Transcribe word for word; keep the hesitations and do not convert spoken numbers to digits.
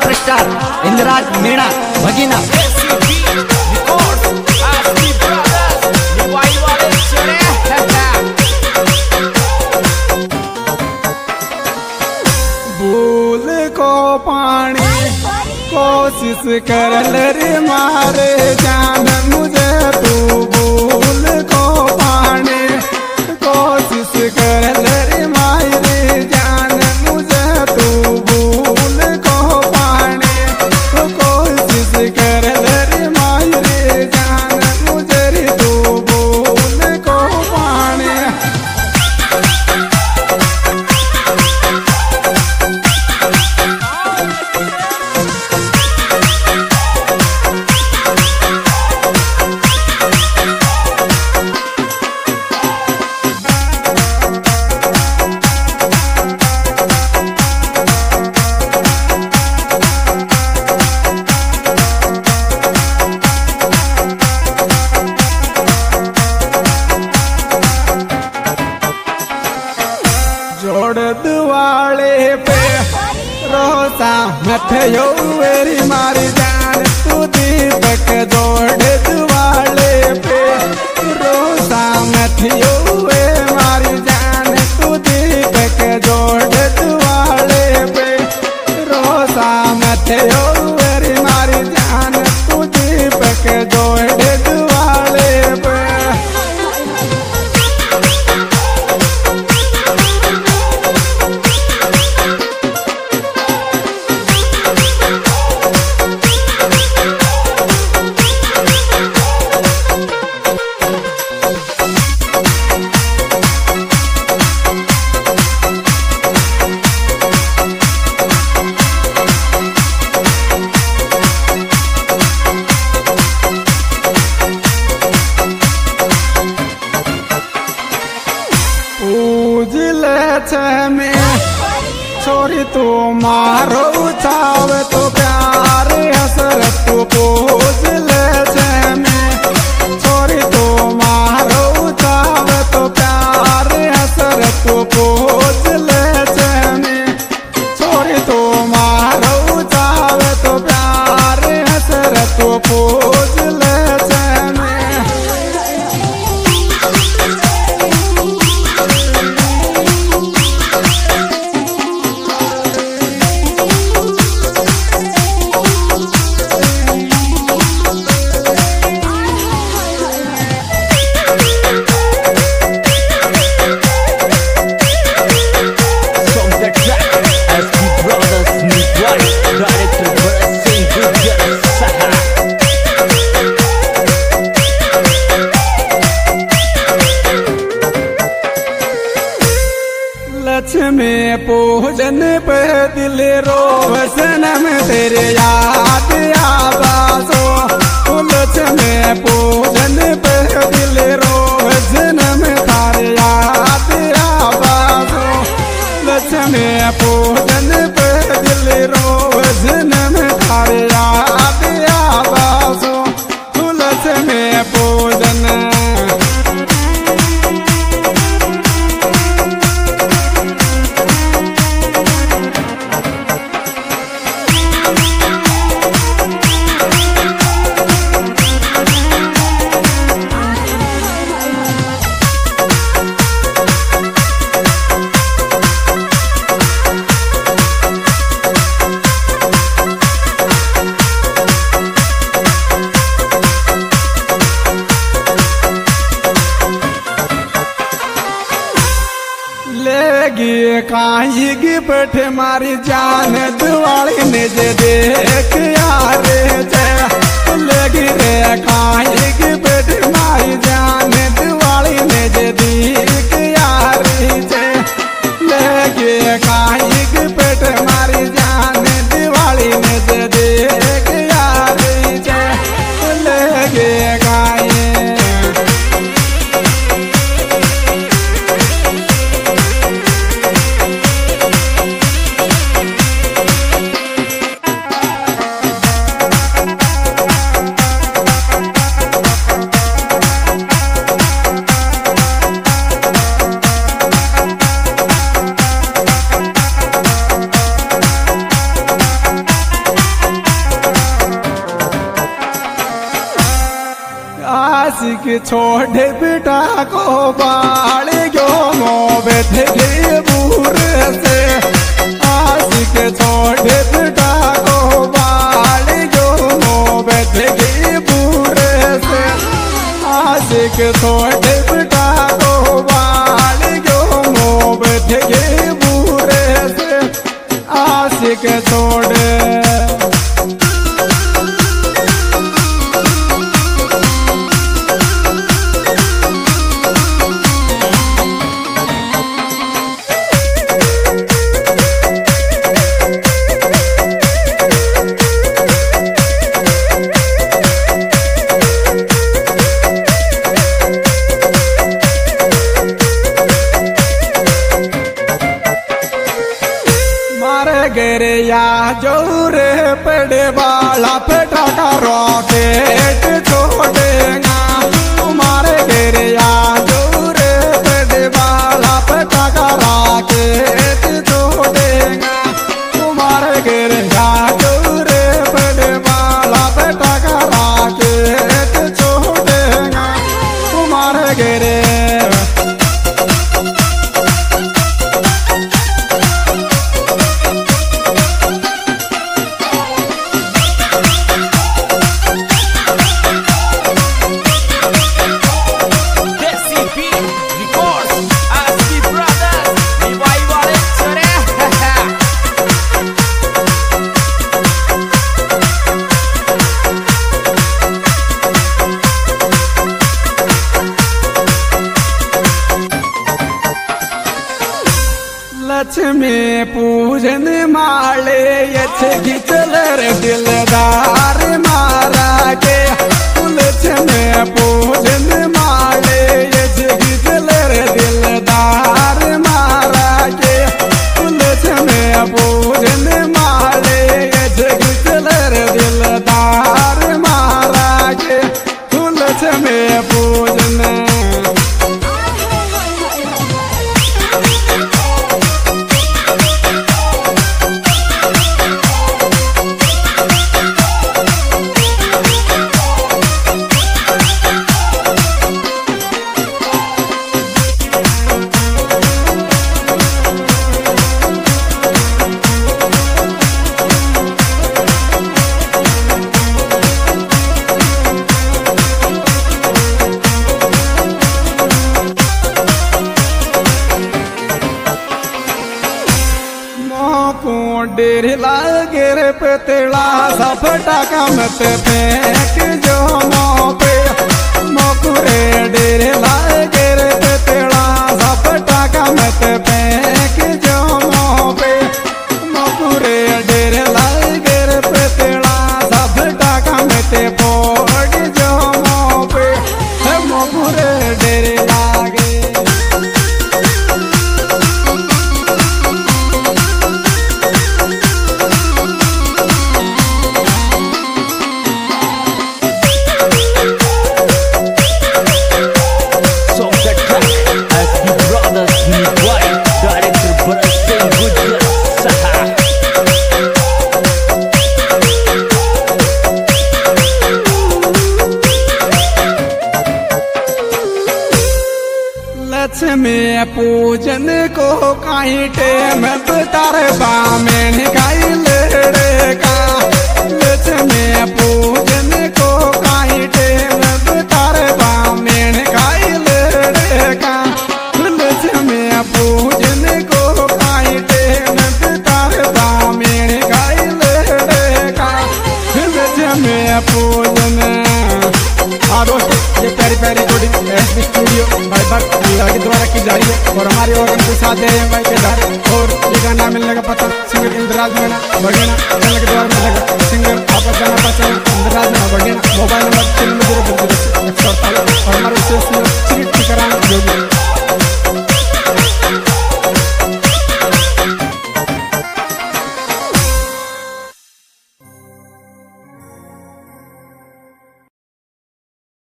Superstar इंद्राज मीणा भगीना भूल को पानी कोशिश कर रे मारे जान मुझे तू भूल को पानी कोशिश कर रे मारे जान मुझे तू भूल को पानी कोशिश कर रे मारे जान मुझे रे तू भूल को पानी। जोड़ दुआले पे रोसा मथयो वेरी मारी जान तू दीपक जोड़ दुआले पे रोसा मथयो वे मारी जान तू दीपक जोड़ दुआले पे रोसा मथयो वेरी मारी जान तू दीपक जोड़ दुआले पे। में छोरी तो मारो चावे तो प्यार हसरत तो पूज ले में छोरी तो मारो चावे तो प्यार हसरत तो पूज ले में छोरी तो मारो चावे तो प्यार हसरत तो पूज ले में। लक्ष्मी पूजन पे दिल रोशन में तेरे याद आवासो लक्ष्मी पूजन पे दिल रोशन में तारे याद आवासो लक्ष्मी पूजन पे दिल रोशन में तारे याद आवासो लक्ष्मी पूजन। लेगी काई गिफ्ट मारी जान दिवाली ने जे देख यार लेगी रे काई गिफ्ट मारी जान दिवाली ने जे देख यार लेगी काई गिफ्ट मारी जान दिवाली ने जे देख यार लेगी काई। छोड़े बेटा को बाल गयो मोहब्बत के बूर से आशिक छोड़े बेटा को बाल गयो मोहब्बत के बूर से आशिक छोड़े बेटा को बाल गयो मोहब्बत के बूर से आशिक छोड़े गिर या जोर पड़े वाला पेटा का रॉकेट छोड़ेगा तुम्हारे गिर या जोर पड़े वाला पेटा का रॉकेट छोड़ेगा तुम्हारे गिर या जोर पड़े वाला पेटा का रॉकेट छोड़ेगा तुम्हारे गिर लक्ष्मी पूजन माले यछ घिचलर दिलदार मारा के लक्ष्मी पूजन माले यछ घिचलर दिलदार मारा के लक्ष्मी पूजन माले यछ घिचलर दिलदार मारा के लक्ष्मी पूजन डेर लागे रे पतला सफटा कमत फेंक जो मो पे मोकुरे डेर लागे रे पतला सफटा कमत फेंक जो मो पे मोकुरे डेर लागे रे पतला सफटा कमत फोड़ जो मो पे मोकुरे डेर लागे लक्ष्मी पूजन को कहीं टेम तार बामेन गाई लड़े का लक्ष्मी पूजन को कहीं टेम तार बामेन गाई लड़े का लक्ष्मी पूजन को कहीं टेम तार बामेन गाई लड़े का लक्ष्मी पूजन हाँ दोस्तों ये प्यारी प्यारी जोड़ी एसबी स्टूडियो भाई बात के द्वारा की जा रही है और हमारे और के साथ दे रहे हैं भाई के घर और ये गाना मिलने का पता सिंगर इंद्राज मीणा बघेना चैनल के द्वारा मिलेगा सिंगर आपका गाना पता इंद्राज मीणा बघेना मोबाइल नंबर तीन जीरो जीरो एक सौ अड़तालीस और हमारे विशेष श्री टीकाराम जोगी।